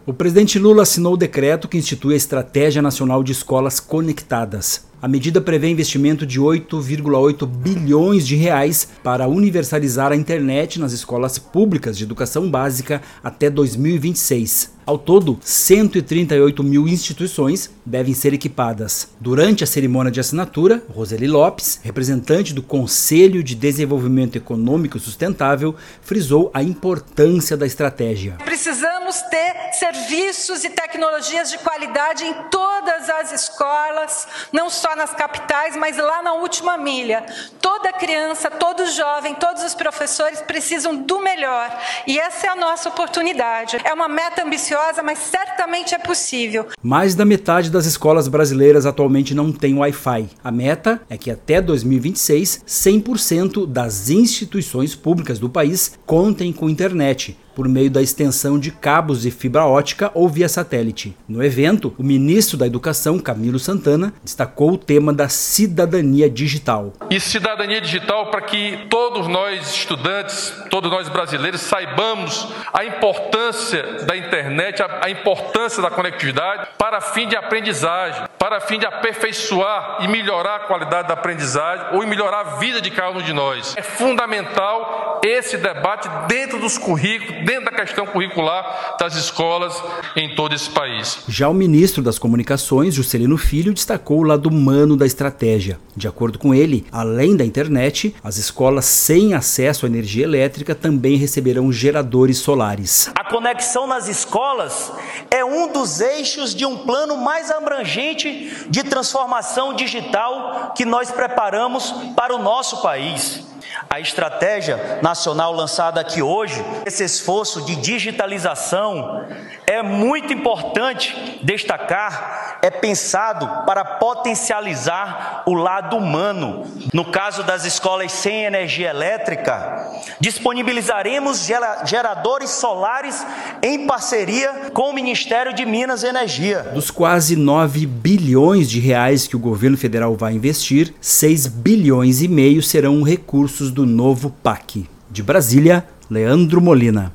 O presidente Lula assinou o decreto que institui a Estratégia Nacional de Escolas Conectadas. A medida prevê investimento de 8,8 bilhões de reais para universalizar a internet nas escolas públicas de educação básica até 2026. Ao todo, 138 mil instituições devem ser equipadas. Durante a cerimônia de assinatura, Roseli Lopes, representante do Conselho de Desenvolvimento Econômico Sustentável, frisou a importância da estratégia. Precisamos ter serviços e tecnologias de qualidade em todas as escolas, não só nas capitais, mas lá na última milha. Toda criança, todo jovem, todos os professores precisam do melhor. E essa é a nossa oportunidade. É uma meta ambiciosa, mas certamente é possível. Mais da metade das escolas brasileiras atualmente não tem Wi-Fi. A meta é que até 2026, 100% das instituições públicas do país contem com internet, por meio da extensão de cabos de fibra ótica ou via satélite. No evento, o ministro da Educação, Camilo Santana, destacou o tema da cidadania digital. E cidadania digital para que todos nós estudantes, todos nós brasileiros saibamos a importância da internet, a importância da conectividade para fim de aprendizagem, para fim de aperfeiçoar e melhorar a qualidade da aprendizagem ou melhorar a vida de cada um de nós. É fundamental esse debate dentro dos currículos, dentro da questão curricular das escolas em todo esse país. Já o ministro das Comunicações, Juscelino Filho, destacou o lado humano da estratégia. De acordo com ele, além da internet, as escolas sem acesso à energia elétrica também receberão geradores solares. A conexão nas escolas é um dos eixos de um plano mais abrangente de transformação digital que nós preparamos para o nosso país. A estratégia nacional lançada aqui hoje, esse esforço de digitalização é muito importante destacar, é pensado para potencializar o lado humano. No caso das escolas sem energia elétrica, disponibilizaremos geradores solares em parceria com o Ministério de Minas e Energia. Dos quase 9 bilhões de reais que o governo federal vai investir, 6 bilhões e meio serão recursos do novo PAC. De Brasília, Leandro Molina.